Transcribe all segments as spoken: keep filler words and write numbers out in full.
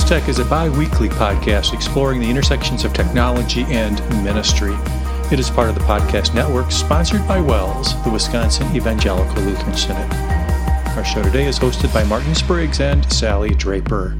Tech is a bi-weekly podcast exploring the intersections of technology and ministry. It is part of the podcast network sponsored by WELS, the Wisconsin Evangelical Lutheran Synod. Our show today is hosted by Martin Spriggs and Sally Draper.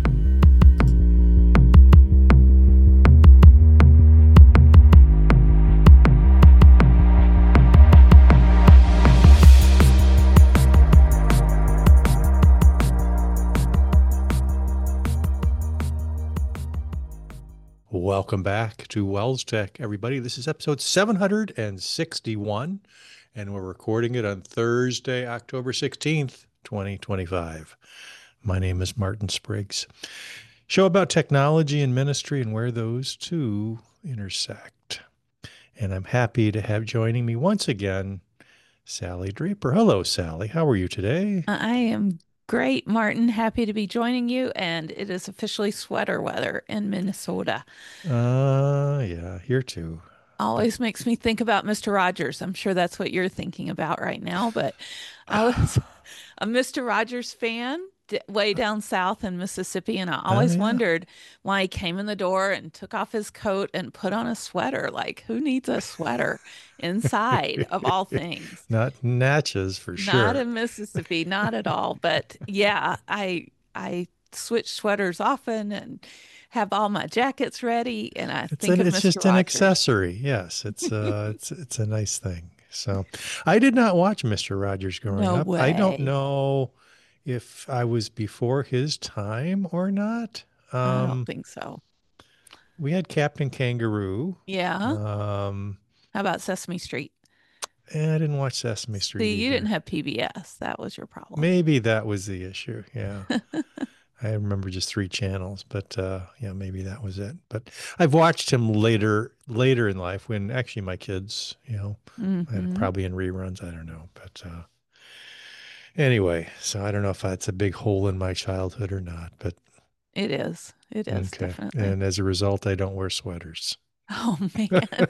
Welcome back to WELS Tech, everybody. This is episode seven hundred sixty-one, and we're recording it on Thursday, October sixteenth, twenty twenty-five. My name is Martin Spriggs. Show about technology and ministry and where those two intersect. And I'm happy to have joining me once again, Sally Draper. Hello, Sally. How are you today? I am great, Martin. Happy to be joining you, and it is officially sweater weather in Minnesota. Uh, yeah, here too. Always makes me think about Mister Rogers. I'm sure that's what you're thinking about right now, but I was a Mister Rogers fan d- way down south in Mississippi, and I Oh, always yeah. wondered why he came in the door and took off his coat and put on a sweater. Like, who needs a sweater inside of all things? Not Natchez for Not sure. in Mississippi, not at all. But yeah, I I switch sweaters often and have all my jackets ready, and I It's think an, of it's Mister just an Rogers. accessory. Yes, it's uh it's it's a nice thing. So I did not watch Mister Rogers growing No up. I don't way. know if I was before his time or not. I don't Um, think so. we had Captain Kangaroo. Yeah. Um, How about Sesame Street? and I didn't watch Sesame Street See, you didn't either. have P B S. That was your problem. Maybe that was the issue. Yeah. I remember just three channels, but uh, yeah, maybe that was it. But I've watched him later, later in life when actually my kids, you know, and hmm probably in reruns. I don't know, but uh, anyway, so I don't know if that's a big hole in my childhood or not. But It is. It is okay, definitely. and as a result, I don't wear sweaters. Oh man,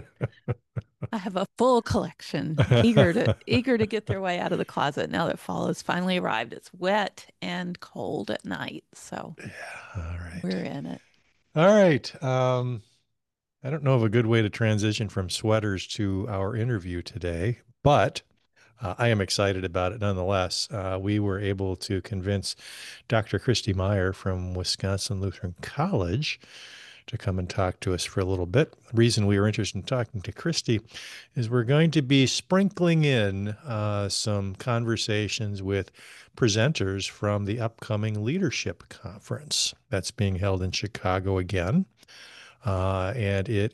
I have a full collection, eager to eager to get their way out of the closet now that fall has finally arrived. It's wet and cold at night, so Yeah, all right, we're in it. all right. Um, I don't know of a good way to transition from sweaters to our interview today, but Uh, I am excited about it nonetheless. Uh, we were able to convince Doctor Christy Meyer from Wisconsin Lutheran College to come and talk to us for a little bit. The reason we were interested in talking to Christy is we're going to be sprinkling in uh, some conversations with presenters from the upcoming Leadership Conference that's being held in Chicago again. Uh, and it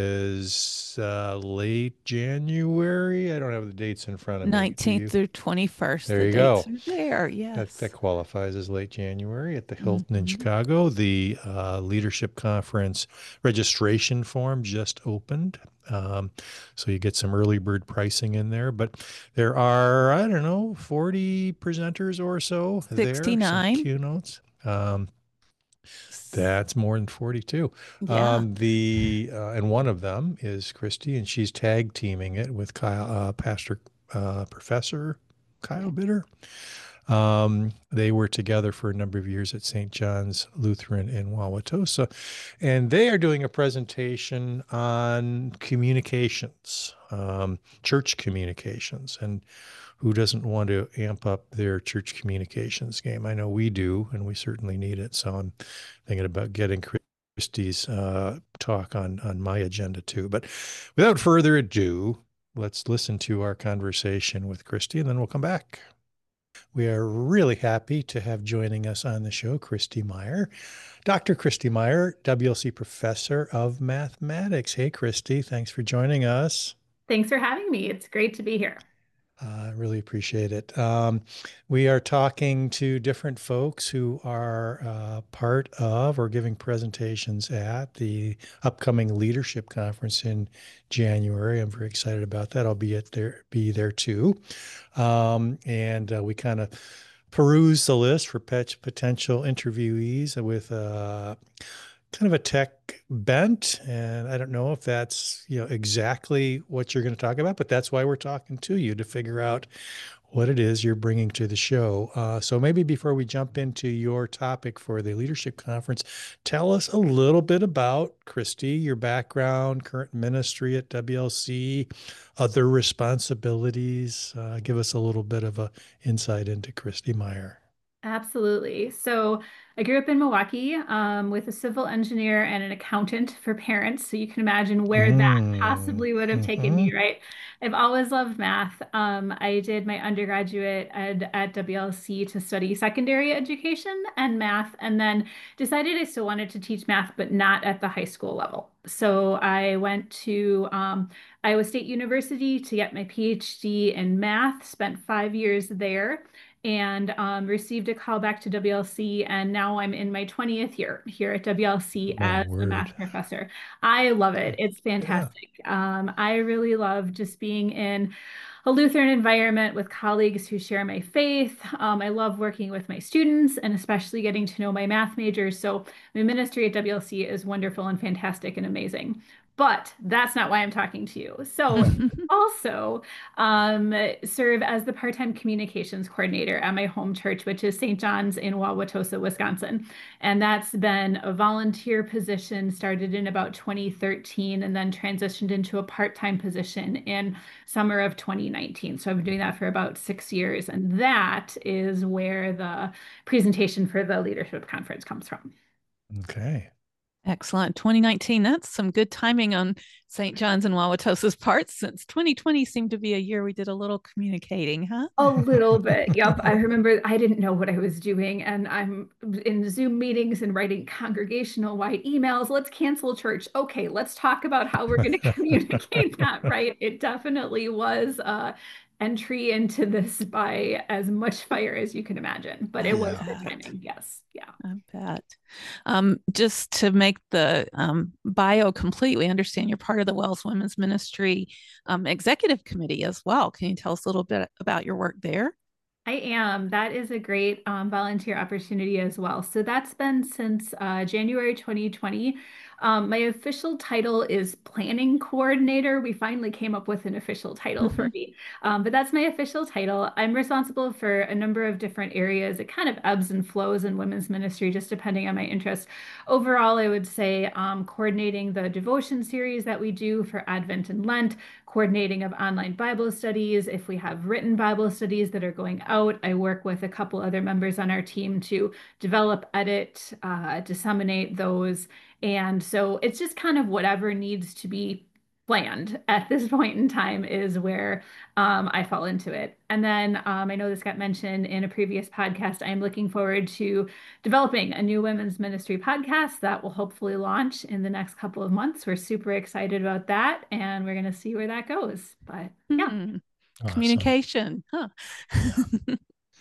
is uh, late January. I don't have the dates in front of me. Do nineteenth you? through twenty-first, There the you dates go. are there. That that Yes. qualifies as late January at the Hilton in hmm Chicago. The uh, Leadership Conference registration form just opened. Um, so you get some early bird pricing in there. But there are, I don't know, forty presenters or so there, some sixty-nine. keynotes. Um, S- that's more than forty-two. Yeah. Um, the uh, and one of them is Christy, and she's tag teaming it with Kyle, uh, Pastor uh, Professor Kyle Bitter. Um, they were together for a number of years at Saint John's Lutheran in Wauwatosa, and they are doing a presentation on communications, um, church communications, and who doesn't want to amp up their church communications game? I know we do, and we certainly need it. So I'm thinking about getting Christie's uh, talk on on my agenda too. But without further ado, let's listen to our conversation with Christy, and then we'll come back. We are really happy to have joining us on the show Christy Meyer, Doctor Christy Meyer, W L C Professor of Mathematics. Hey, Christy, thanks for joining us. Thanks for having me. It's great to be here. I uh, really appreciate it. Um, we are talking to different folks who are uh, part of or giving presentations at the upcoming Leadership Conference in January. I'm very excited about that. I'll be at there, be there too. Um, and uh, we kind of peruse the list for potential interviewees with uh, kind of a tech bent, and I don't know if that's, you know, exactly what you're going to talk about, but that's why we're talking to you, to figure out what it is you're bringing to the show. Uh, so maybe before we jump into your topic for the leadership conference, tell us a little bit about Christy, your background, current ministry at W L C, other responsibilities. Uh, give us a little bit of a insight into Christy Meyer. Absolutely. So I grew up in Milwaukee um, with a civil engineer and an accountant for parents. So you can imagine where that Mm, possibly would have taken hmm me, right? I've always loved math. Um, I did my undergraduate ed at W L C to study secondary education and math, and then decided I still wanted to teach math, but not at the high school level. So I went to um, Iowa State University to get my PhD in math, spent five years there and um, received a call back to W L C. And now I'm in my twentieth year here at W L C My as a word. math professor. I love it. It's Yeah. fantastic. Um, I really love just being in a Lutheran environment with colleagues who share my faith. Um, I love working with my students and especially getting to know my math majors. So my ministry at W L C is wonderful and fantastic and amazing. But that's not why I'm talking to you. So also um, serve as the part-time communications coordinator at my home church, which is Saint John's in Wauwatosa, Wisconsin. And that's been a volunteer position, started in about twenty thirteen and then transitioned into a part-time position in summer of twenty nineteen. So I've been doing that for about six years. And that is where the presentation for the leadership conference comes from. Okay. Excellent. twenty nineteen, that's some good timing on Saint John's and Wauwatosa's part, since twenty twenty seemed to be a year we did a little communicating, huh? A little bit. Yep. I remember I didn't know what I was doing, and I'm in Zoom meetings and writing congregational wide emails. Let's cancel church. Okay, let's talk about how we're going to communicate that, right? It definitely was uh entry into this by as much fire as you can imagine, but it was Yeah. good timing. Yes. Yeah. I bet. Um, just to make the um, bio complete, we understand you're part of the WELS Women's Ministry um, Executive Committee as well. Can you tell us a little bit about your work there? I am. That is a great um, volunteer opportunity as well. So that's been since uh, January twenty twenty. Um, my official title is planning coordinator. We finally came up with an official title for me, um, but that's my official title. I'm responsible for a number of different areas. It kind of ebbs and flows in women's ministry, just depending on my interest. Overall, I would say um, coordinating the devotion series that we do for Advent and Lent, coordinating of online Bible studies. If we have written Bible studies that are going out, I work with a couple other members on our team to develop, edit, uh, disseminate those. And so it's just kind of whatever needs to be planned at this point in time is where um, I fall into it. And then um, I know this got mentioned in a previous podcast. I'm looking forward to developing a new women's ministry podcast that will hopefully launch in the next couple of months. We're super excited about that, and we're going to see where that goes. But yeah. Hmm. Awesome. Communication, huh? Yeah.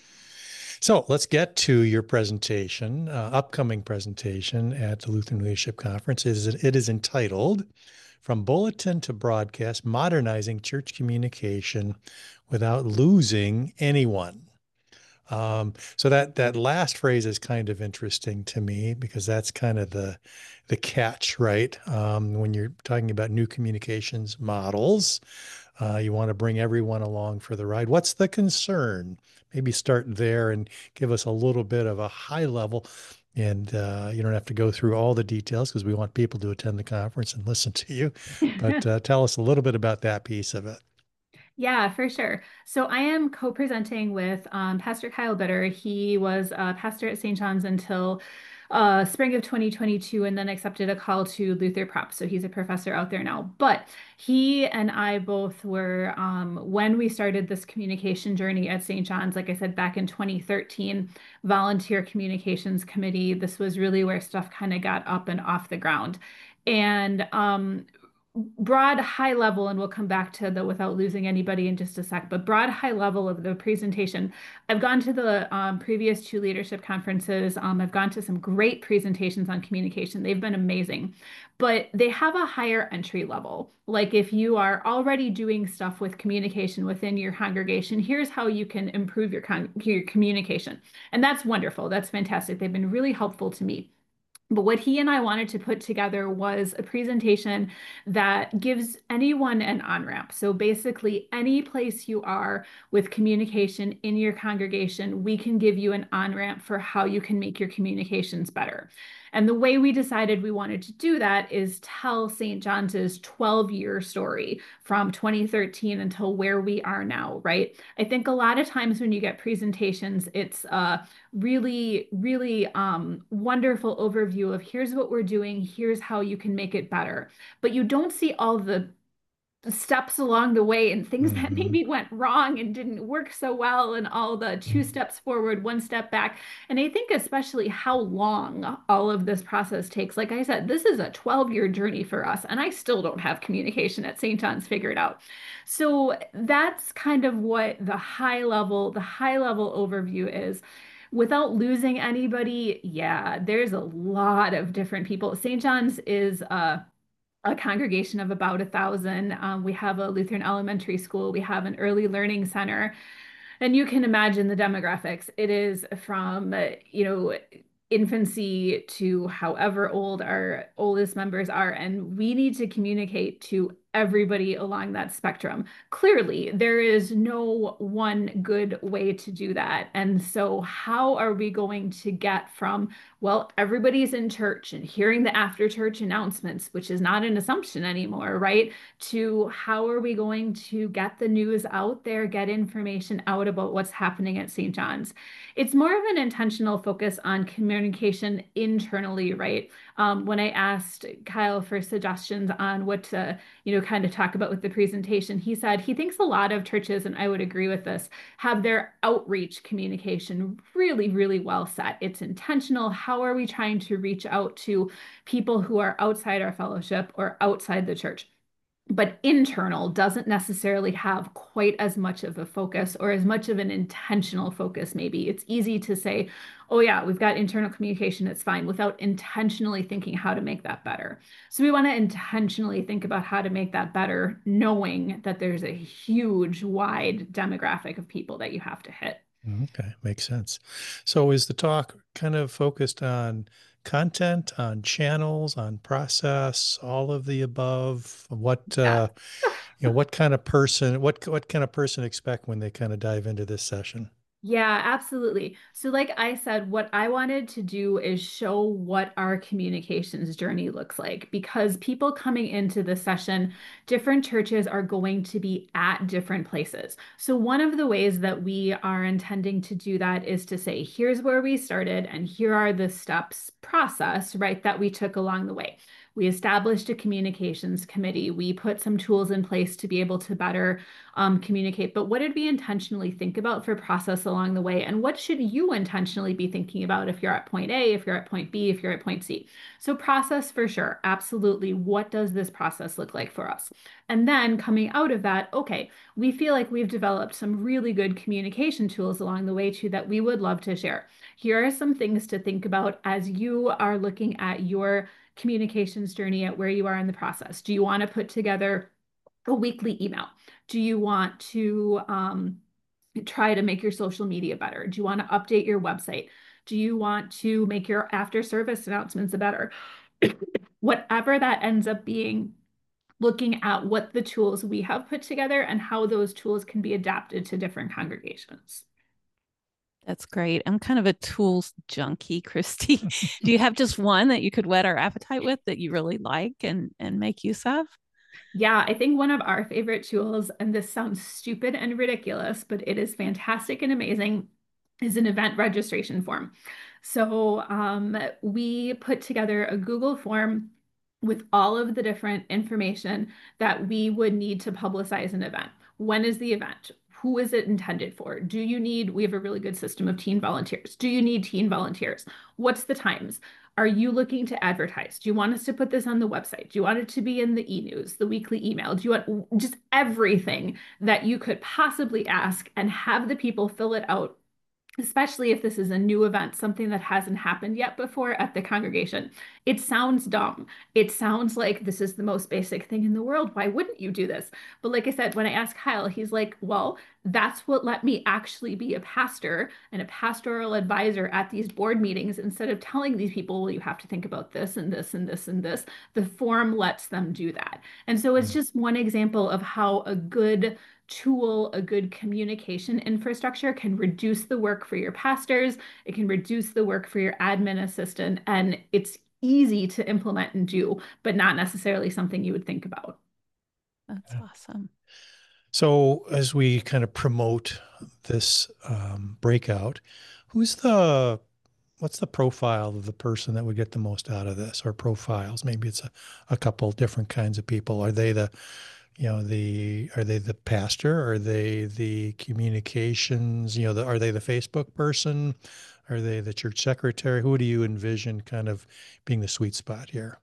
So let's get to your presentation, uh, upcoming presentation at the Lutheran Leadership Conference. It is, it is entitled From Bulletin to Broadcast, Modernizing Church Communication Without Losing Anyone. Um, so that that last phrase is kind of interesting to me, because that's kind of the the catch, right? Um, when you're talking about new communications models, uh, you want to bring everyone along for the ride. What's the concern? Maybe start there and give us a little bit of a high level. And uh, you don't have to go through all the details, because we want people to attend the conference and listen to you. But uh, tell us a little bit about that piece of it. Yeah, for sure. So I am co-presenting with um, Pastor Kyle Bitter. He was a pastor at Saint John's until uh, spring of twenty twenty-two, and then accepted a call to Luther Prep. So he's a professor out there now. But he and I both were, um, when we started this communication journey at Saint John's, like I said, back in twenty thirteen, volunteer communications committee. This was really where stuff kind of got up and off the ground. And um, broad high level, and we'll come back to the without losing anybody in just a sec, but broad high level of the presentation. I've gone to the um, previous two leadership conferences. Um, I've gone to some great presentations on communication. They've been amazing, but they have a higher entry level. Like if you are already doing stuff with communication within your congregation, here's how you can improve your, con your communication. And that's wonderful. That's fantastic. They've been really helpful to me. But what he and I wanted to put together was a presentation that gives anyone an on-ramp. So basically, any place you are with communication in your congregation, we can give you an on-ramp for how you can make your communications better. And the way we decided we wanted to do that is tell Saint John's twelve-year story from twenty thirteen until where we are now, right? I think a lot of times when you get presentations, it's uh, really, really um, wonderful overview of here's what we're doing, here's how you can make it better. But you don't see all the steps along the way and things that Mm-hmm. maybe went wrong and didn't work so well, and all the two steps forward, one step back. And I think especially how long all of this process takes. Like I said, this is a twelve year journey for us, and I still don't have communication at Saint John's figured out. So that's kind of what the high level, the high level overview is. Without losing anybody, yeah, there's a lot of different people. Saint John's is uh a congregation of about a thousand. Um, we have a Lutheran elementary school. We have an early learning center. And you can imagine the demographics. It is from, uh, you know, infancy to however old our oldest members are. And we need to communicate to everybody along that spectrum. Clearly, there is no one good way to do that. And so, how are we going to get from, well, everybody's in church and hearing the after church announcements, which is not an assumption anymore, right? To how are we going to get the news out there, get information out about what's happening at Saint John's? It's more of an intentional focus on communication internally, right? Um, when I asked Kyle for suggestions on what to, you know, kind of talk about with the presentation, he said he thinks a lot of churches, and I would agree with this, have their outreach communication really, really well set. It's intentional. How are we trying to reach out to people who are outside our fellowship or outside the church? But internal doesn't necessarily have quite as much of a focus or as much of an intentional focus, maybe. It's easy to say, oh, yeah, we've got internal communication, it's fine, without intentionally thinking how to make that better. So we want to intentionally think about how to make that better, knowing that there's a huge, wide demographic of people that you have to hit. Okay, makes sense. So is the talk kind of focused on content, on channels, on process, all of the above? What Yeah. uh, you know, what kind of person, what what kind of person expect when they kind of dive into this session? Yeah, absolutely. So, like I said, what I wanted to do is show what our communications journey looks like, because people coming into the session, different churches are going to be at different places. So, one of the ways that we are intending to do that is to say, here's where we started, and here are the steps process, right, that we took along the way. We established a communications committee. We put some tools in place to be able to better um, communicate. But what did we intentionally think about for process along the way? And what should you intentionally be thinking about if you're at point A, if you're at point B, if you're at point C? So, process for sure. Absolutely. What does this process look like for us? And then coming out of that, okay, we feel like we've developed some really good communication tools along the way too that we would love to share. Here are some things to think about as you are looking at your communications journey at where you are in the process. Do you want to put together a weekly email? Do you want to um, try to make your social media better? Do you want to update your website? Do you want to make your after service announcements better? Whatever that ends up being, looking at what the tools we have put together and how those tools can be adapted to different congregations. That's great. I'm kind of a tools junkie, Christy. Do you have just one that you could whet our appetite with that you really like and and make use of? Yeah, I think one of our favorite tools, and this sounds stupid and ridiculous, but it is fantastic and amazing, is an event registration form. So um, we put together a Google form with all of the different information that we would need to publicize an event. When is the event? Who is it intended for? Do you need, we have a really good system of teen volunteers. Do you need teen volunteers? What's the times? Are you looking to advertise? Do you want us to put this on the website? Do you want it to be in the e-news, the weekly email? Do you want just everything that you could possibly ask, and have the people fill it out especially if this is a new event, something that hasn't happened yet before at the congregation. It sounds dumb. It sounds like this is the most basic thing in the world. Why wouldn't you do this? But like I said, when I asked Kyle, he's like, well, that's what let me actually be a pastor and a pastoral advisor at these board meetings instead of telling these people, well, you have to think about this and this and this and this. The form lets them do that. And so it's just one example of how a good tool, a good communication infrastructure can reduce the work for your pastors, it can reduce the work for your admin assistant, and it's easy to implement and do, but not necessarily something you would think about. That's Yeah. awesome. So as we kind of promote this um, breakout, who's the what's the profile of the person that would get the most out of this, or profiles? Maybe it's a, a couple different kinds of people. Are they the, you know, the, are they the pastor? Are they the communications, you know, the, are they the Facebook person? Are they the church secretary? Who do you envision kind of being the sweet spot here?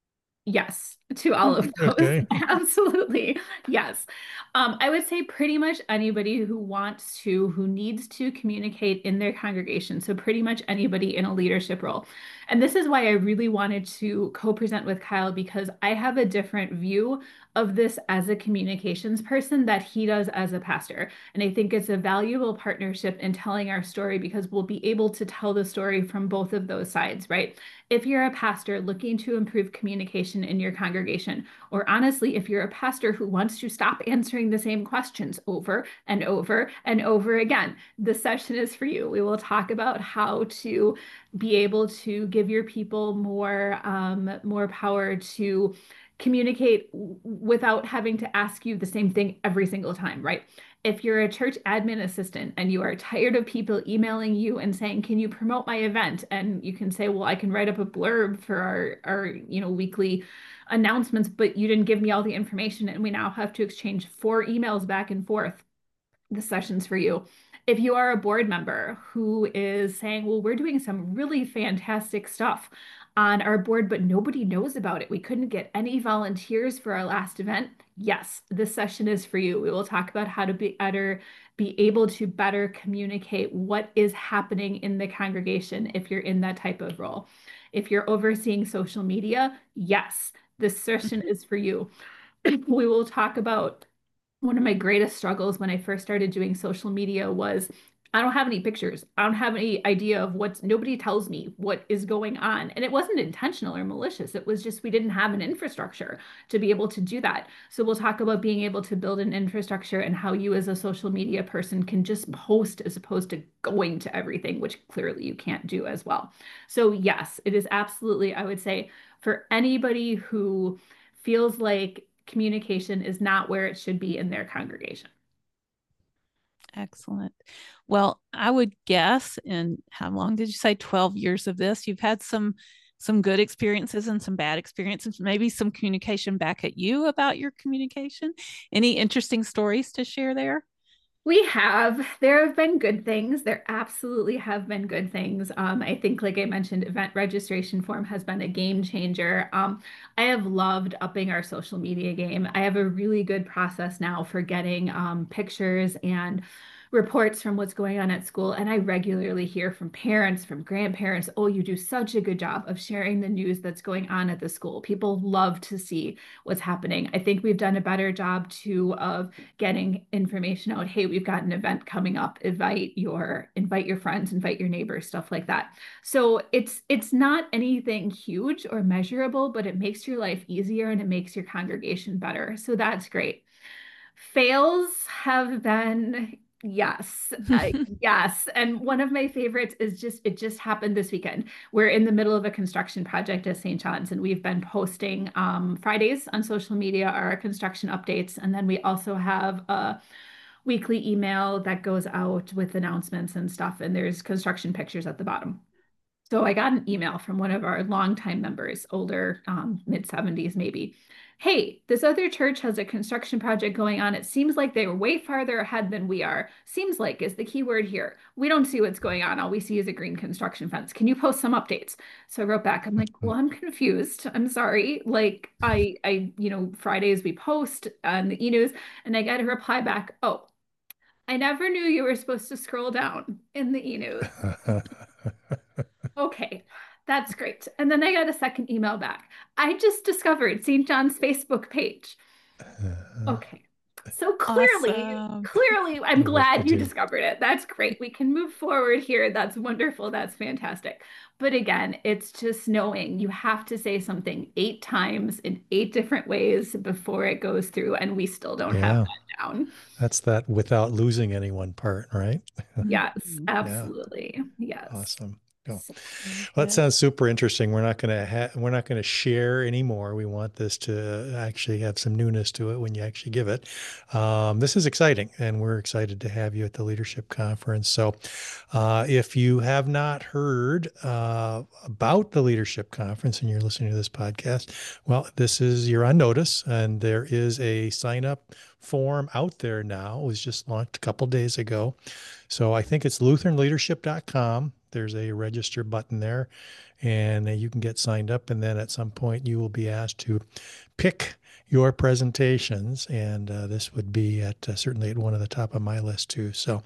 Yes, to all of those. Okay. Absolutely. Yes. Um, I would say pretty much anybody who wants to, who needs to communicate in their congregation. So, pretty much anybody in a leadership role. And this is why I really wanted to co-present with Kyle, because I have a different view of this as a communications person that he does as a pastor. And I think it's a valuable partnership in telling our story because we'll be able to tell the story from both of those sides, right? If you're a pastor looking to improve communication in your congregation, or honestly, if you're a pastor who wants to stop answering the same questions over and over and over again, this session is for you. We will talk about how to be able to give your people more, um, more power to communicate without having to ask you the same thing every single time, right? If you're a church admin assistant and you are tired of people emailing you and saying, can you promote my event? And you can say, well, I can write up a blurb for our, our, you know, weekly announcements, but you didn't give me all the information and we now have to exchange four emails back and forth. The session's for you. If you are a board member who is saying, well, we're doing some really fantastic stuff on our board, but nobody knows about it. We couldn't get any volunteers for our last event. Yes, this session is for you. We will talk about how to be better, be able to better communicate what is happening in the congregation if you're in that type of role. If you're overseeing social media, yes, this session is for you. We will talk about one of my greatest struggles when I first started doing social media was I don't have any pictures. I don't have any idea of what's, nobody tells me what is going on. And it wasn't intentional or malicious. It was just we didn't have an infrastructure to be able to do that. So we'll talk about being able to build an infrastructure and how you as a social media person can just post as opposed to going to everything, which clearly you can't do as well. So yes, it is absolutely, I would say, for anybody who feels like communication is not where it should be in their congregation. Excellent. Well, I would guess, and how long did you say? twelve years of this, you've had some some good experiences and some bad experiences, maybe some communication back at you about your communication. Any interesting stories to share there? We have. There have been good things. There absolutely have been good things. Um, I think, like I mentioned, event registration form has been a game changer. Um, I have loved upping our social media game. I have a really good process now for getting um, pictures and reports from what's going on at school. And I regularly hear from parents, from grandparents, oh, you do such a good job of sharing the news that's going on at the school. People love to see what's happening. I think we've done a better job too of getting information out. Hey, we've got an event coming up. Invite your invite your friends, invite your neighbors, stuff like that. So it's it's not anything huge or measurable, but it makes your life easier and it makes your congregation better. So that's great. Fails have been yes, uh, yes. And one of my favorites is just it just happened this weekend. We're in the middle of a construction project at Saint John's, and we've been posting um, Fridays on social media our construction updates, and then we also have a weekly email that goes out with announcements and stuff. And there's construction pictures at the bottom. So I got an email from one of our longtime members, older, um, mid seventies maybe. Hey, this other church has a construction project going on. It seems like they were way farther ahead than we are. Seems like is the key word here. We don't see what's going on. All we see is a green construction fence. Can you post some updates? So I wrote back. I'm like, well, I'm confused. I'm sorry. Like I, I, you know, Fridays we post on the e-news, and I got a reply back. Oh, I never knew you were supposed to scroll down in the e-news. Okay, that's great. And then I got a second email back. I just discovered Saint John's Facebook page. Okay. So clearly, Awesome. clearly, I'm Good work to glad you do. discovered it. That's great. We can move forward here. That's wonderful. That's fantastic. But again, it's just knowing you have to say something eight times in eight different ways before it goes through, and we still don't have Yeah, that down. that's that without losing any one part, right? Yes, Mhm. Yeah, absolutely. Yes. awesome. Go. So, Very Well, that good. sounds super interesting. We're not going to ha- we're not going to share anymore. We want this to actually have some newness to it when you actually give it. Um, this is exciting, and we're excited to have you at the leadership conference. So, uh, if you have not heard uh, about the leadership conference and you're listening to this podcast, well, this is you're on notice, and there is a sign up form out there now. It was just launched a couple days ago. So I think it's lutheran leadership dot com. There's a register button there, and you can get signed up. And then at some point, you will be asked to pick your presentations. And uh, this would be at uh, certainly at one of the top of my list too. So,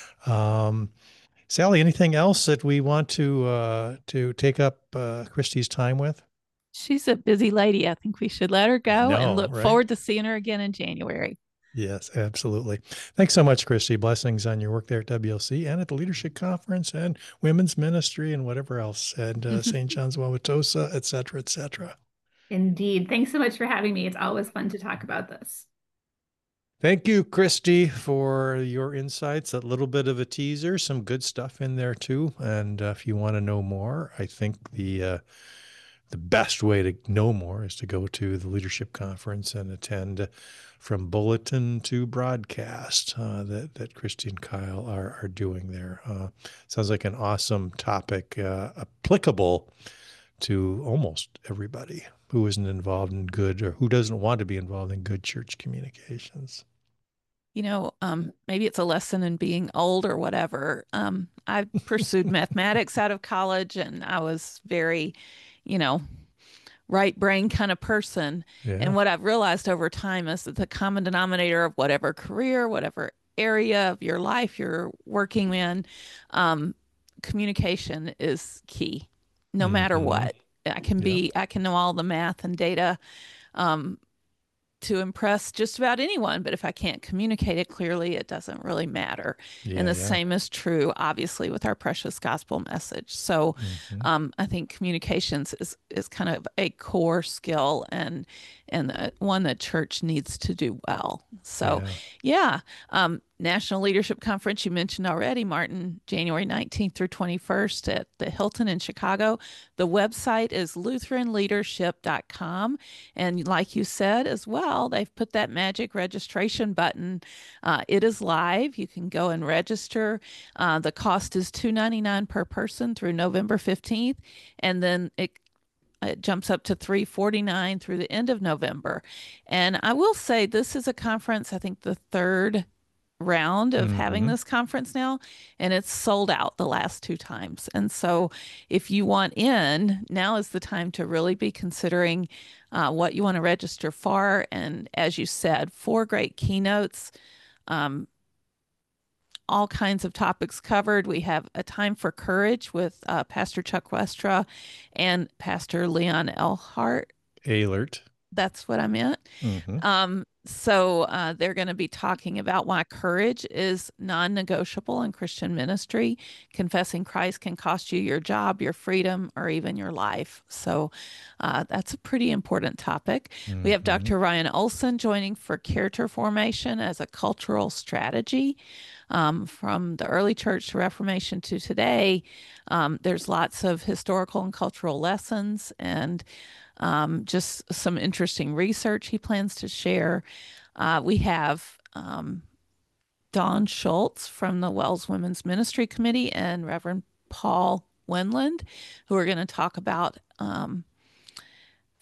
um, Sally, anything else that we want to uh, to take up uh, Christy's time with? She's a busy lady. I think we should let her I go and know, look right? forward to seeing her again in January. Yes, absolutely. Thanks so much, Christy. Blessings on your work there at W L C and at the Leadership Conference and women's ministry and whatever else, and uh, Saint John's Wauwatosa, et cetera, et cetera. indeed. Thanks so much for having me. It's always fun to talk about this. Thank you, Christy, for your insights. A little bit of a teaser, some good stuff in there too. And uh, if you want to know more, I think the uh, the best way to know more is to go to the leadership conference and attend from bulletin to broadcast uh, that that Christy and Kyle are are doing there. Uh, sounds like an awesome topic, uh, applicable to almost everybody who isn't involved in good or who doesn't want to be involved in good church communications. You know, um, maybe it's a lesson in being old or whatever. Um, I pursued mathematics out of college, and I was very, you know, right brain kind of person. Yeah. And what I've realized over time is that the common denominator of whatever career, whatever area of your life you're working in, um, communication is key, no matter Mhm. what. I can Yep. be, I can know all the math and data, um, to impress just about anyone, but if I can't communicate it clearly, it doesn't really matter. Yeah, And the yeah. same is true, obviously, with our precious gospel message. So Mhm. um, I think communications is is kind of a core skill and and uh, one that church needs to do well. So Yeah. yeah, um, National Leadership Conference you mentioned already, Martin, January nineteenth through twenty-first at the Hilton in Chicago. The website is lutheran leadership dot com. And like you said as well, they've put that magic registration button. Uh, it is live. You can go and register. Uh, the cost is two ninety-nine per person through November fifteenth. And then it it jumps up to three forty-nine through the end of November. And I will say this is a conference, I think the third round of having Mhm. this conference now, and it's sold out the last two times. And so if you want in, now is the time to really be considering uh, what you want to register for. And as you said, four great keynotes, um, all kinds of topics covered. We have a time for courage with uh, Pastor Chuck Westra and Pastor Leon Elhart. Alert. That's what I meant. Mhm. Um, so uh, they're going to be talking about why courage is non-negotiable in Christian ministry. Confessing Christ can cost you your job, your freedom, or even your life. So uh, that's a pretty important topic. We have Mhm. Doctor Ryan Olson joining for character formation as a cultural strategy. Um, from the early church to Reformation to today, um, there's lots of historical and cultural lessons and um, just some interesting research he plans to share. Uh, we have um, Dawn Schultz from the Wells Women's Ministry Committee and Reverend Paul Wendland, who are going to talk about um,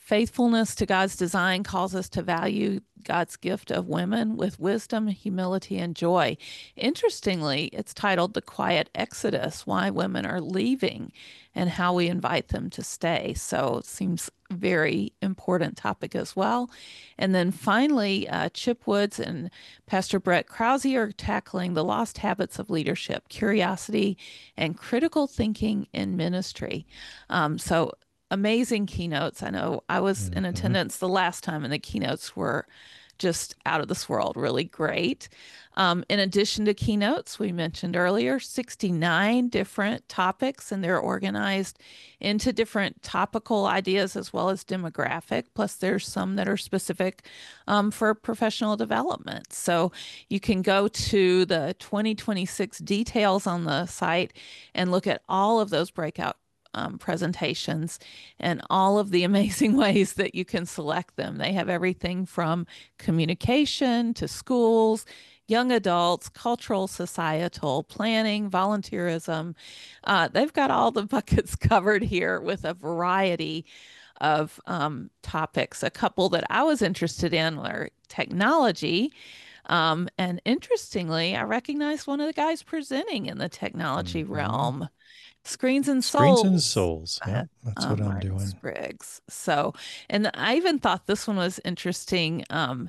Faithfulness to God's design calls us to value God's gift of women with wisdom, humility, and joy. Interestingly, it's titled The Quiet Exodus, Why Women Are Leaving and How We Invite Them to Stay. So it seems a very important topic as well. And then finally, uh, Chip Woods and Pastor Brett Krause are tackling the lost habits of leadership, curiosity, and critical thinking in ministry. Um, so amazing keynotes. I know I was in Mhm. attendance the last time, and the keynotes were just out of this world, really great. Um, in addition to keynotes, we mentioned earlier sixty-nine different topics, and they're organized into different topical ideas as well as demographic. Plus, there's some that are specific um, for professional development. So you can go to the twenty twenty-six details on the site and look at all of those breakout Um, presentations and all of the amazing ways that you can select them. They have everything from communication to schools, young adults, cultural, societal, planning, volunteerism. Uh, they've got all the buckets covered here with a variety of um, topics. A couple that I was interested in were technology. Um, and interestingly, I recognized one of the guys presenting in the technology Mhm. realm. Screens and Screens and Souls, Souls. uh, Yep, that's uh, what I'm Martin doing. Spriggs. So, and I even thought this one was interesting, um,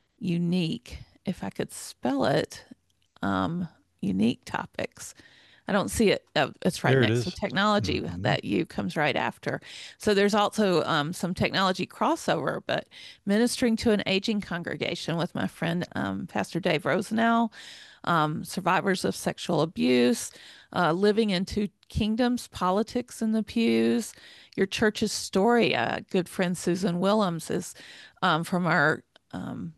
unique, if I could spell it, um, unique topics. I don't see it. Uh, it's right There it next to is. technology. Mhm. That U comes right after. So there's also um, some technology crossover, but ministering to an aging congregation with my friend, um, Pastor Dave Rosenau, um, survivors of sexual abuse, uh, living in two kingdoms, politics in the pews, your church's story. Uh, good friend Susan Willems is um, from our um,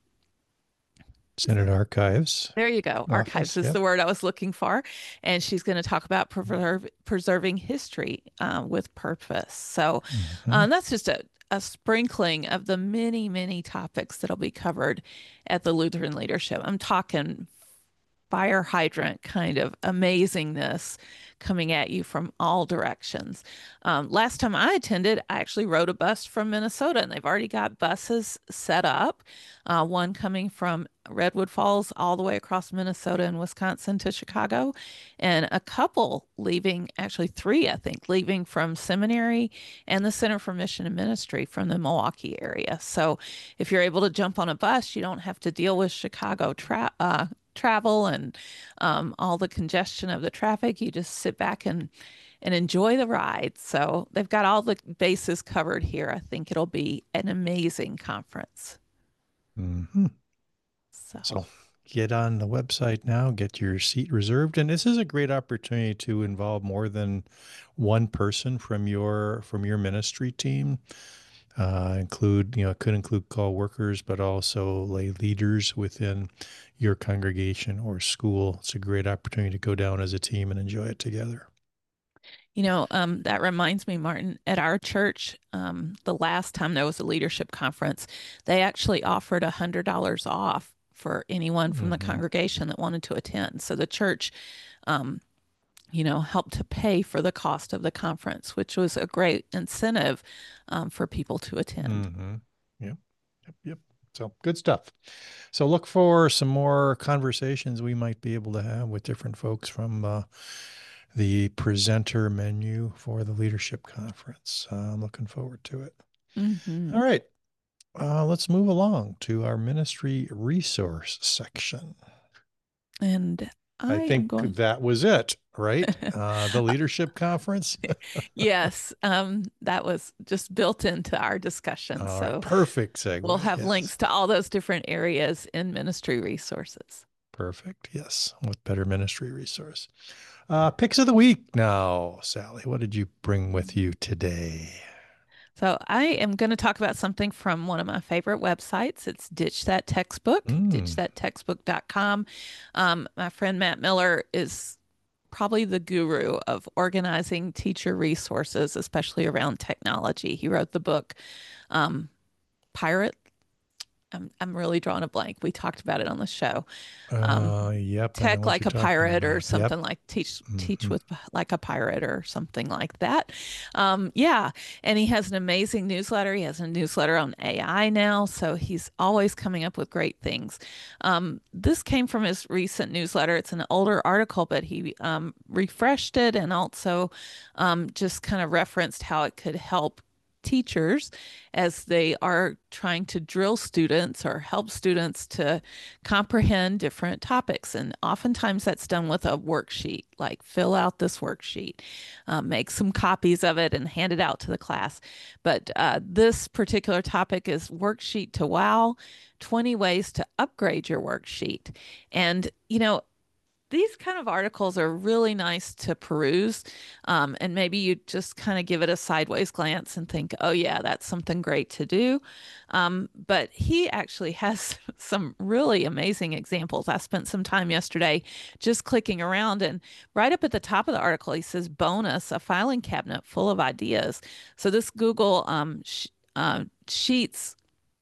Senate Archives there you go. Archives Office. is Yep. the word I was looking for. And she's going to talk about preserve, preserving history uh, with purpose. So Mhm. um, that's just a, a sprinkling of the many, many topics that'll be covered at the Lutheran Leadership. I'm talking fire hydrant kind of amazingness coming at you from all directions. Um, last time I attended, I actually rode a bus from Minnesota, and they've already got buses set up. Uh, one coming from Redwood Falls all the way across Minnesota and Wisconsin to Chicago, and a couple leaving, actually three, I think, leaving from seminary and the Center for Mission and Ministry from the Milwaukee area. So if you're able to jump on a bus, you don't have to deal with Chicago tra- uh, travel and um, all the congestion of the traffic. You just sit back and and enjoy the ride. So they've got all the bases covered here. I think it'll be an amazing conference. Mhm. So, So get on the website now, get your seat reserved. And this is a great opportunity to involve more than one person from your from your ministry team. Uh, include, you know, it could include call workers, but also lay leaders within your congregation or school. It's a great opportunity to go down as a team and enjoy it together. you know, um, that reminds me, Martin, at our church, um, the last time there was a leadership conference, they actually offered one hundred dollars off for anyone from the Mhm. congregation that wanted to attend. So the church, um, you know, helped to pay for the cost of the conference, which was a great incentive um, for people to attend. Mm-hmm. Yep. Yep. Yep. So good stuff. So look for some more conversations we might be able to have with different folks from uh, the presenter menu for the leadership conference. Uh, I'm looking forward to it. Mm-hmm. All right. Uh, let's move along to our ministry resource section. And I, I am think going. that was it, right? Uh, the leadership conference. Yes, um, that was just built into our discussion. All right. So Perfect we'll segue. have Yes. links to all those different areas in ministry resources. Perfect. Yes. With better ministry resource. Uh, picks of the week now, Sally. What did you bring with you today? So I am going to talk about something from one of my favorite websites. It's Ditch That Textbook, Mm. ditch that textbook dot com. Um, my friend Matt Miller is probably the guru of organizing teacher resources, especially around technology. He wrote the book um, Pirate I'm I'm really drawing a blank. We talked about it on the show. Um, Uh, yep, I know Tech what like you're a talking pirate or about. Yep. something like teach teach hmm with like a pirate or something like that. Um, yeah, and he has an amazing newsletter. He has a newsletter on A I now, so he's always coming up with great things. Um, this came from his recent newsletter. It's an older article, but he um, refreshed it and also um, just kind of referenced how it could help teachers as they are trying to drill students or help students to comprehend different topics. And oftentimes that's done with a worksheet, like fill out this worksheet, um, make some copies of it and hand it out to the class. But uh, this particular topic is Worksheet to Wow, twenty ways to upgrade your worksheet. And, you know, these kind of articles are really nice to peruse. Um, and maybe you just kind of give it a sideways glance and think, oh, yeah, that's something great to do. Um, but he actually has some really amazing examples. I spent some time yesterday just clicking around, and right up at the top of the article, he says, bonus, a filing cabinet full of ideas. So this Google um, sh- uh, Sheets,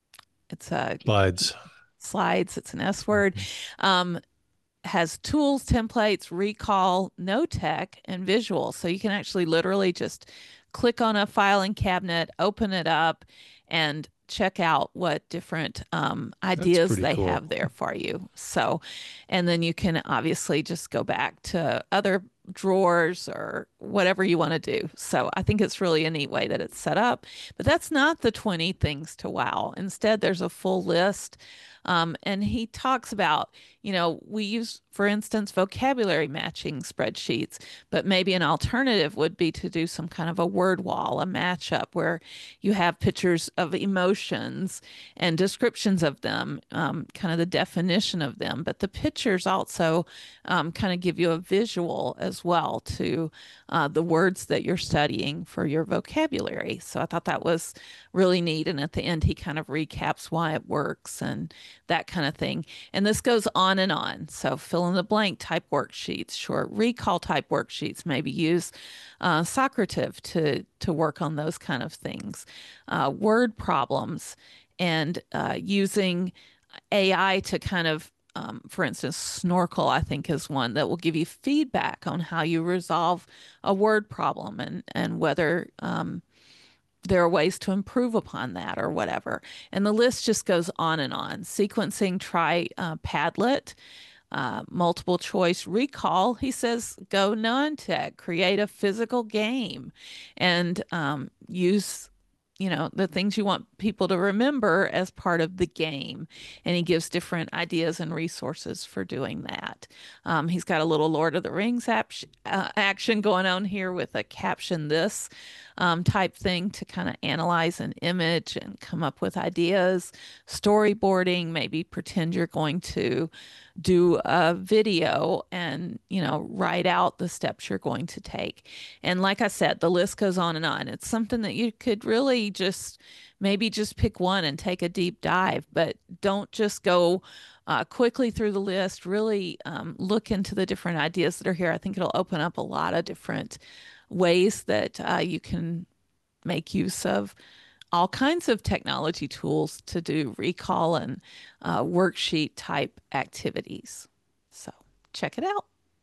it's a Slides. slides, it's an S word. Mhm. Um, has tools, templates, recall, no tech, and visual. So you can actually literally just click on a filing cabinet, open it up, and check out what different um, That's ideas pretty they cool. have there for you. So, and then you can obviously just go back to other drawers or whatever you want to do. So I think it's really a neat way that it's set up. But that's not the twenty things to wow. Instead, there's a full list. Um, and he talks about, you know, we use, for instance, vocabulary matching spreadsheets, but maybe an alternative would be to do some kind of a word wall, a matchup where you have pictures of emotions and descriptions of them, um, kind of the definition of them, but the pictures also um, kind of give you a visual as well to uh, the words that you're studying for your vocabulary. So I thought that was really neat. And at the end, he kind of recaps why it works and that kind of thing. And this goes on and on. So fill in the blank type worksheets, short recall type worksheets, maybe use uh, Socrative to, to work on those kind of things, uh, word problems, and uh, using A I to kind of um, for instance, Snorkel, I think, is one that will give you feedback on how you resolve a word problem and, and whether um, there are ways to improve upon that or whatever. And the list just goes on and on. Sequencing, try uh, Padlet, uh, multiple choice recall. He says go non-tech, create a physical game, and um, use you know the things you want people to remember as part of the game. And he gives different ideas and resources for doing that. Um, he's got a little Lord of the Rings ap- uh, action going on here with a caption this um, type thing to kind of analyze an image and come up with ideas. Storyboarding, maybe pretend you're going to do a video and, you know, write out the steps you're going to take. And like I said, the list goes on and on. It's something that you could really just maybe just pick one and take a deep dive, but don't just go uh, quickly through the list. Really um, look into the different ideas that are here. I think it'll open up a lot of different ways that uh, you can make use of all kinds of technology tools to do recall and uh, worksheet type activities. So check it out.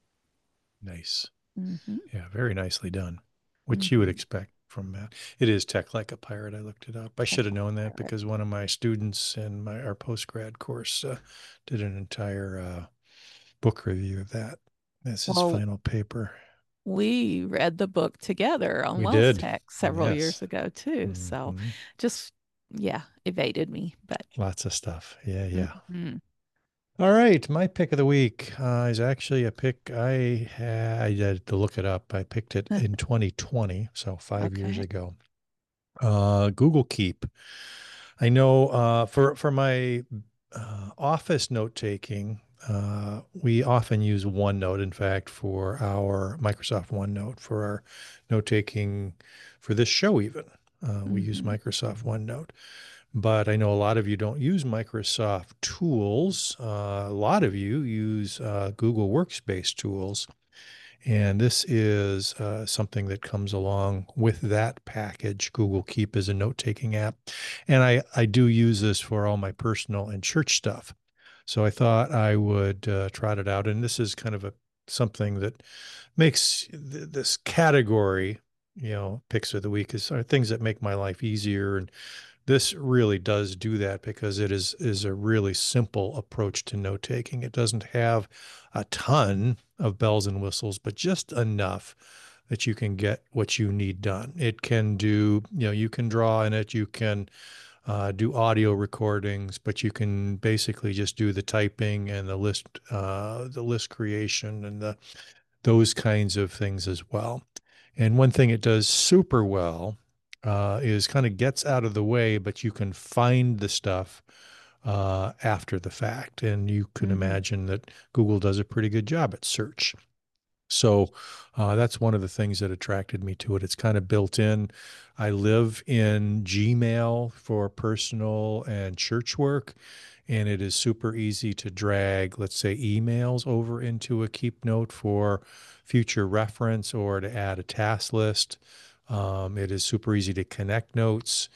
Nice. Mm-hmm. Yeah, very nicely done. Which you would Mm-hmm. expect from that. It is Tech Like a Pirate. I looked it up. I should have known that because one of my students in my our post-grad course uh, did an entire uh, book review of that as his Well, final paper. we read the book together on We Wells did. Tech several years Yes. ago too. So Mhm. just yeah, evaded me, but Lots of stuff. Yeah, yeah. mhm. All right, my pick of the week uh, is actually a pick I had, I had to look it up. I picked it in twenty twenty, so five years Okay. ago. Uh, Google Keep. I know uh, for for my uh, office note taking, uh, we often use OneNote. In fact, for our Microsoft OneNote for our note taking for this show, even uh, we use Mm-hmm. Microsoft OneNote. But I know a lot of you don't use Microsoft tools. Uh, a lot of you use uh, Google Workspace tools. And this is uh, something that comes along with that package. Google Keep is a note-taking app. And I, I do use this for all my personal and church stuff. So I thought I would uh, trot it out. And this is kind of a something that makes th- this category, you know, picks of the week is are things that make my life easier. And this really does do that because it is is a really simple approach to note taking. It doesn't have a ton of bells and whistles, but just enough that you can get what you need done. It can do, you know, you can draw in it, you can uh, do audio recordings, but you can basically just do the typing and the list, uh, the list creation and the those kinds of things as well. And one thing it does super well uh, is kind of gets out of the way, but you can find the stuff uh, after the fact. And you can Mm-hmm. imagine that Google does a pretty good job at search. So uh, that's one of the things that attracted me to it. It's kind of built in. I live in Gmail for personal and church work, and it is super easy to drag, let's say, emails over into a Keep Note for future reference or to add a task list. Um, it is super easy to connect notes,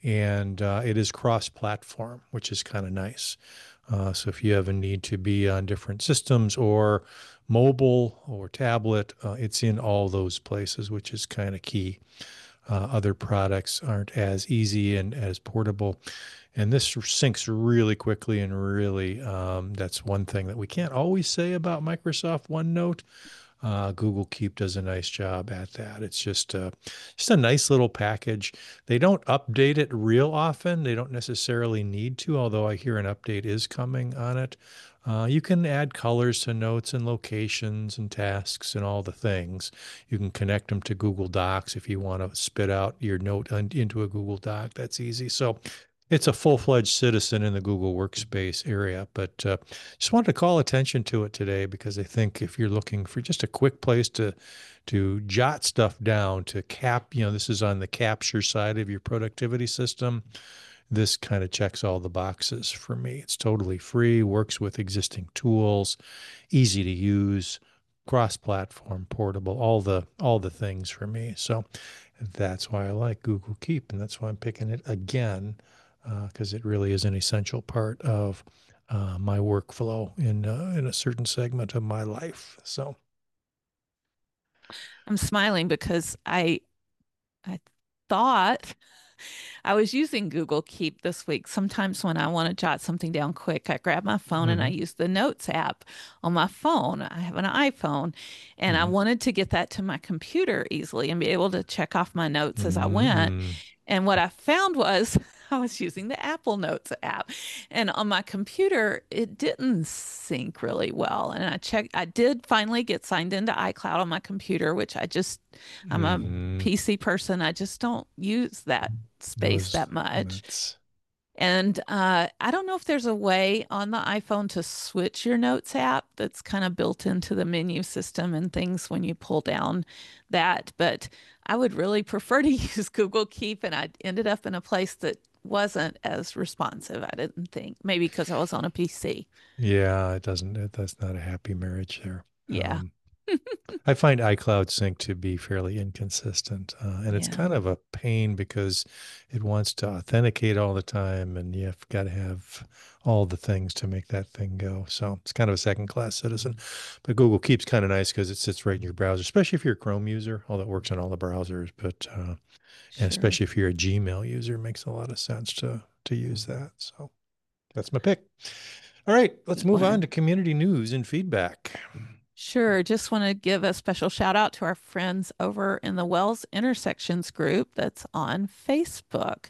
and uh, it is cross-platform, which is kind of nice. Uh, so if you have a need to be on different systems or mobile or tablet, uh, it's in all those places, which is kind of key. Uh, other products aren't as easy and as portable. And this syncs really quickly and really, um, that's one thing that we can't always say about Microsoft OneNote. Uh, Google Keep does a nice job at that. It's just a, just a nice little package. They don't update it real often. They don't necessarily need to, although I hear an update is coming on it. Uh, you can add colors to notes and locations and tasks and all the things. You can connect them to Google Docs if you want to spit out your note into a Google Doc. That's easy. So it's a full-fledged citizen in the Google Workspace area, but uh, just wanted to call attention to it today because I think if you're looking for just a quick place to to jot stuff down, to cap, you know, this is on the capture side of your productivity system. This kind of checks all the boxes for me. It's totally free, works with existing tools, easy to use, cross-platform, portable, all the all the things for me. So that's why I like Google Keep, and that's why I'm picking it again because uh, it really is an essential part of uh, my workflow in uh, in a certain segment of my life. So I'm smiling because I I thought I was using Google Keep this week. Sometimes when I want to jot something down quick, I grab my phone mm-hmm. and I use the Notes app on my phone. I have an iPhone, and mm-hmm. I wanted to get that to my computer easily and be able to check off my notes mm-hmm. as I went. And what I found was I was using the Apple Notes app, and on my computer, it didn't sync really well. And I checked, I did finally get signed into iCloud on my computer, which I just, I'm mm-hmm. a P C person. I just don't use that space that much. That's... And uh, I don't know if there's a way on the iPhone to switch your Notes app that's kind of built into the menu system and things when you pull down that. But I would really prefer to use Google Keep, and I ended up in a place that wasn't as responsive, I didn't think. Maybe because I was on a P C. Yeah, it doesn't, it, that's not a happy marriage there. Yeah. Um, I find iCloud Sync to be fairly inconsistent, uh, and it's Yeah. kind of a pain because it wants to authenticate all the time, and you've got to have all the things to make that thing go. So it's kind of a second-class citizen. But Google Keep's kind of nice because it sits right in your browser, especially if you're a Chrome user. All that works on all the browsers, but uh, Sure. and especially if you're a Gmail user, it makes a lot of sense to to use that. So that's my pick. All right, let's move on to community news and feedback. Sure. Just want to give a special shout out to our friends over in the Wells Intersections group that's on Facebook.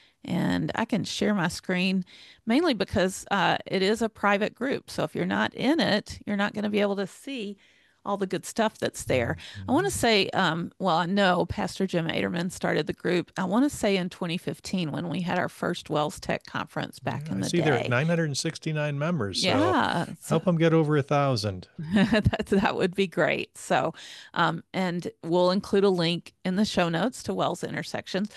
And I can share my screen mainly because uh, it is a private group. So if you're not in it, you're not going to be able to see all the good stuff that's there. Mm-hmm. I want to say, um, well, I know Pastor Jim Aderman started the group. I want to say in twenty fifteen when we had our first Wells Tech conference back yeah, in the I see day. there are nine hundred sixty-nine members. Yeah. So help them get over a thousand. that, that would be great. So, um, and we'll include a link in the show notes to Wells Intersections.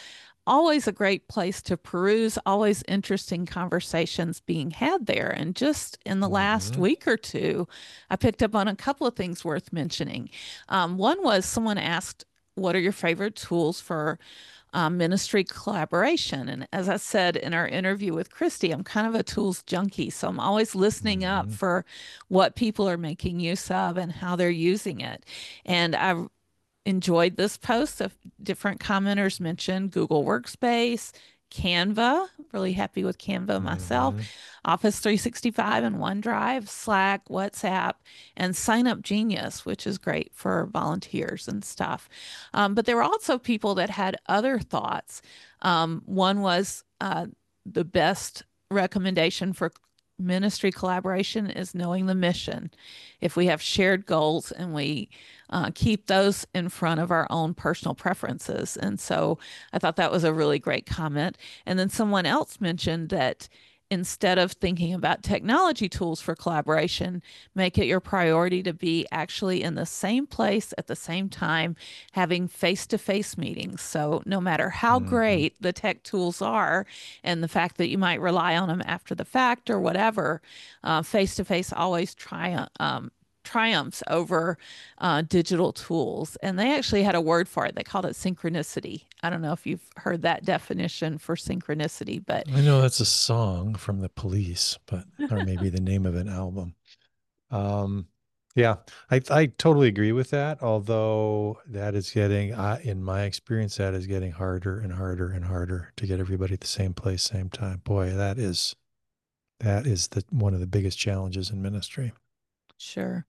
always a great place to peruse, always interesting conversations being had there. And just in the last Mm-hmm. week or two, I picked up on a couple of things worth mentioning. Um, one was someone asked, what are your favorite tools for um, ministry collaboration? And as I said in our interview with Christy, I'm kind of a tools junkie. So I'm always listening up Mm-hmm. for what people are making use of and how they're using it. And I enjoyed this post of different commenters mentioned Google Workspace, Canva, really happy with Canva myself, Mm-hmm. Office three sixty-five and OneDrive, Slack, WhatsApp, and Sign Up Genius, which is great for volunteers and stuff. Um, but there were also people that had other thoughts. Um, one was uh, the best recommendation for ministry collaboration is knowing the mission. If we have shared goals and we uh, keep those in front of our own personal preferences. And so I thought that was a really great comment. And then someone else mentioned that instead of thinking about technology tools for collaboration, make it your priority to be actually in the same place at the same time, having face to face meetings. So, no matter how Mm-hmm. great the tech tools are, and the fact that you might rely on them after the fact or whatever, face to face always triumph. Um, triumphs over uh, digital tools. And they actually had a word for it. They called it synchronicity. I don't know if you've heard that definition for synchronicity, but I know that's a song from the Police, but or maybe the name of an album. Um, yeah, I I totally agree with that. Although that is getting, uh, in my experience, that is getting harder and harder and harder to get everybody at the same place, same time. Boy, that is that is the one of the biggest challenges in ministry. sure.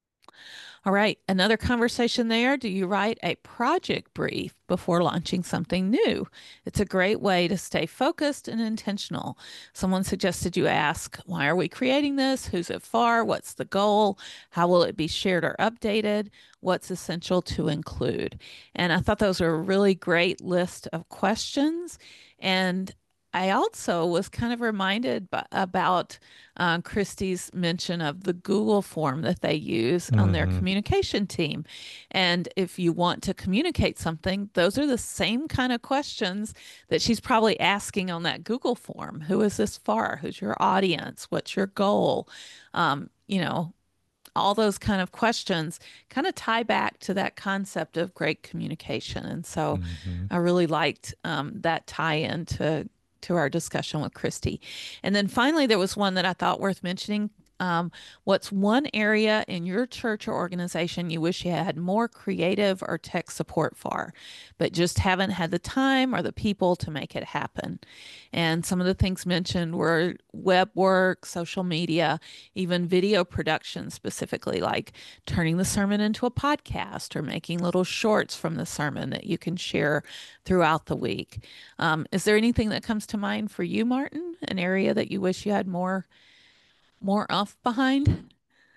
All right, another conversation there. Do you write a project brief before launching something new? It's a great way to stay focused and intentional. Someone suggested you ask, why are we creating this? Who's it for? What's the goal? How will it be shared or updated? What's essential to include? And I thought those were a really great list of questions. And I also was kind of reminded b- about uh, Christie's mention of the Google form that they use on their Mm-hmm. communication team. And if you want to communicate something, those are the same kind of questions that she's probably asking on that Google form. Who is this for? Who's your audience? What's your goal? Um, you know, all those kind of questions kind of tie back to that concept of great communication. And so Mm-hmm. I really liked um, that tie in to to our discussion with Christy. And then finally, there was one that I thought worth mentioning. Um, what's one area in your church or organization you wish you had more creative or tech support for, but just haven't had the time or the people to make it happen? And some of the things mentioned were web work, social media, even video production, specifically like turning the sermon into a podcast or making little shorts from the sermon that you can share throughout the week. Um, is there anything that comes to mind for you, Martin? An area that you wish you had more more off behind?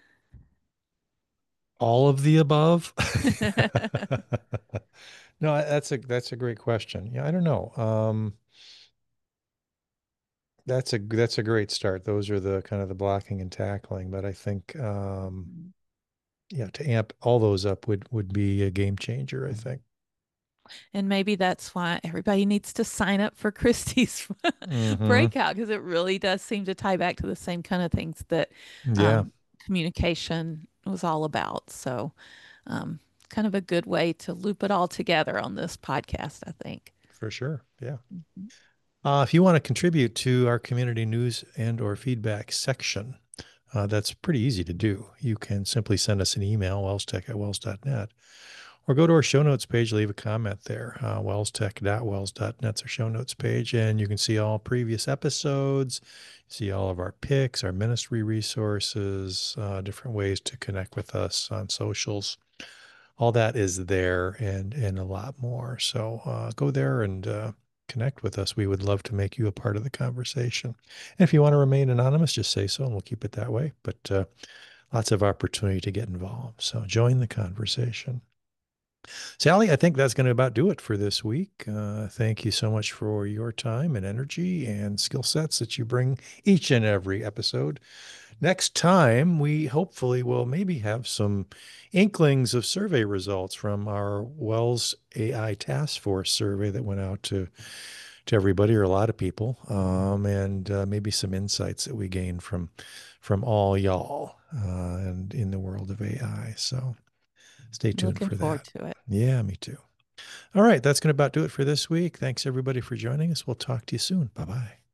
All of the above. No, that's a that's a great question. Yeah, I don't know. Um, that's a that's a great start. Those are the kind of the blocking and tackling, but I think um, yeah, to amp all those up would would be a game changer, I think. And maybe that's why everybody needs to sign up for Christie's Mm-hmm. breakout, because it really does seem to tie back to the same kind of things that Yeah, um, communication was all about. So, um, kind of a good way to loop it all together on this podcast, I think. for sure. Yeah. Mhm. Uh, if you want to contribute to our community news and or feedback section, uh, that's pretty easy to do. You can simply send us an email, wellstech at wells dot net, or go to our show notes page, leave a comment there. Uh, wellstech dot wells dot net's our show notes page, and you can see all previous episodes, see all of our picks, our ministry resources, uh, different ways to connect with us on socials. All that is there and and a lot more. So uh, go there and uh, connect with us. We would love to make you a part of the conversation. And if you want to remain anonymous, just say so, and we'll keep it that way. But uh, lots of opportunity to get involved. So join the conversation. Sally, I think that's going to about do it for this week. Uh, thank you so much for your time and energy and skill sets that you bring each and every episode next time, we hopefully will maybe have some inklings of survey results from our Wells A I Task Force survey that went out to to everybody or a lot of people, um, and uh, maybe some insights that we gained from from all y'all uh, and in the world of A I. So stay tuned Looking for forward that. to it. Yeah, me too. All right, that's going to about do it for this week. Thanks everybody for joining us. We'll talk to you soon. Bye bye.